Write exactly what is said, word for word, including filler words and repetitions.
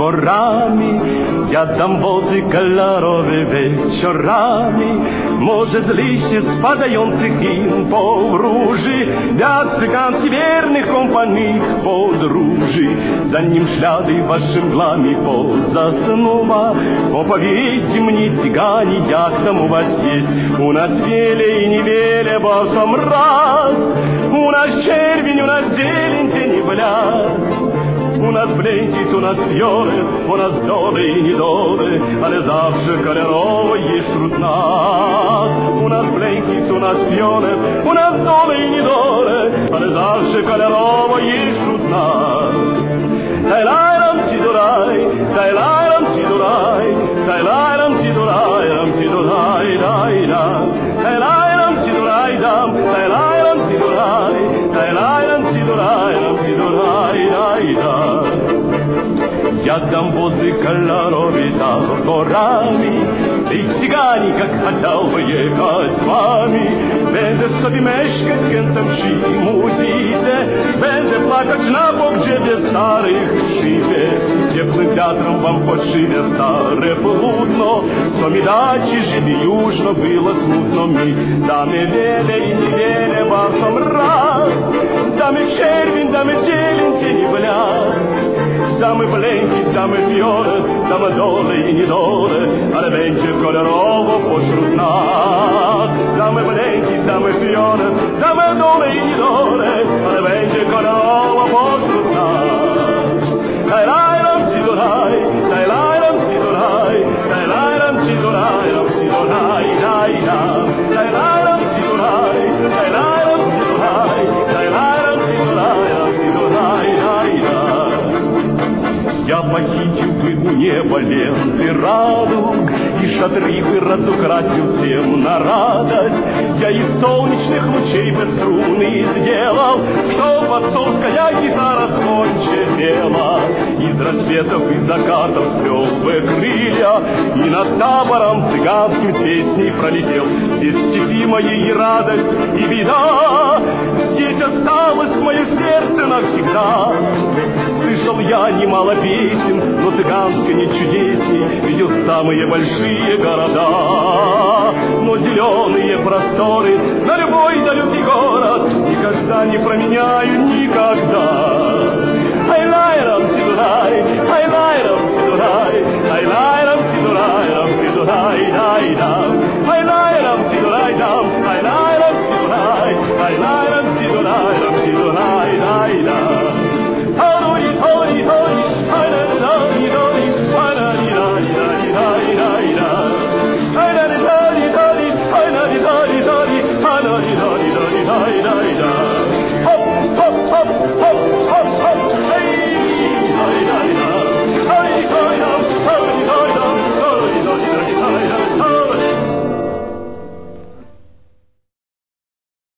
горами, я дам воzy kolorowe wieczorami. Może z liści spadających im po róży, dla cyganki wiernych kompanii podróży. Zanim ślady wasze mglami pozasnuwa, opowiedzcie mnie, cyganie, jak tam u was jest. U nas wiele i niewiele, bo sam raz. У нас червень, у нас зелень, тени блядь. У нас блендить, у нас фьори, у нас доли і недоли, але завжди кольорово є серед нас. У нас блендить, у нас фьори, у нас доли і недоли, але завжди кольорово є серед нас. Тайлайрам сідурай, тайлайрам сідурай, тайлайрам сідурай, рам сідурай, дай-дам. Тайлайрам сідурай, дам, тайлайрам сідурай, тайлайрам сідурай, рам сідурай, дай-дам. Я дам воzy kolorowe над горами, ты, цыгане, как хотел бы ехать с вами. Będę sobie mieszkać w Kętamsi muzyce, będę plakać na pogrzebie starych krzywiec. Теплым ветром вам по шибе старое полудно, что ми дачи жили южно, было смутно ми. Да мы веле и не веле во всем раз, да мы червень, да мы зелень, тени блядь. Да мы бленки, да мы фьори, да мы доли и недоли, але będzie kolorowo pośród nas. Да мы blenki, да мы fiory, да мы doly i niedole, ale będzie kolorowo pośród nas. Tajlajram sidoraj, tajlajram sidoraj, tajlajram sidoraj, ram sidoraj, daj-dam. Tajlajram sidoraj, tajlajram sidoraj, tajlajram sidoraj, ram sidoraj, daj-dam. Я похитил бы у неба ленты радуг, и шатры бы разукрасил всем на радость. Я из солнечных лучей бы струны сделал, чтоб отцовская гитара звонче пела. Из рассветов и закатов сплел бы крылья, и над табором цыганским с песней пролетел. Здесь степи моей радость и беда, здесь осталось мое сердце навсегда. Слышал я немало песен, но цыганская не чудесней, видел самые большие города. Но зеленые просторы на любой далекий город никогда не променяю, никогда. Ай-лай-рам,